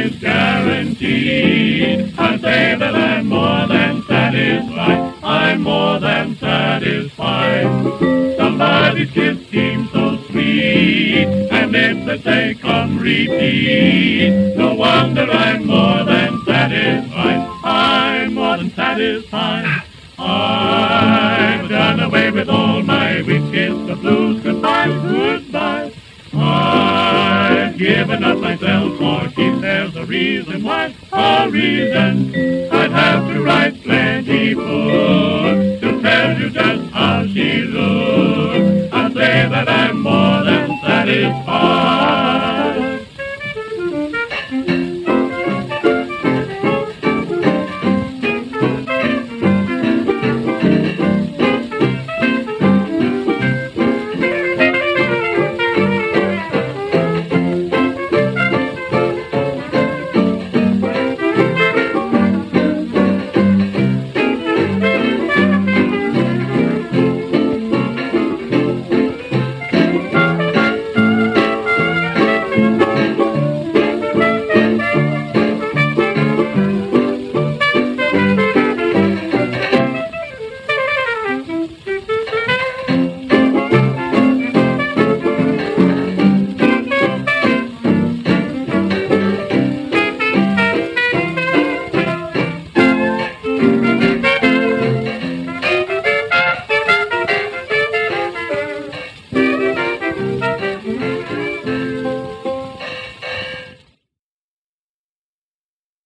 is guaranteed. I say that I'm more than satisfied. I'm more than satisfied. Somebody's kiss seems so sweet, and if they say come repeat, no wonder I'm more than satisfied. I'm more than satisfied. I've done away with all my weak kiss, the blues, goodbye, goodbye. I've given up myself for keeps. There's a reason why, a reason. I'd have to write plenty more to tell you just how she looks. I say that I'm more than satisfied.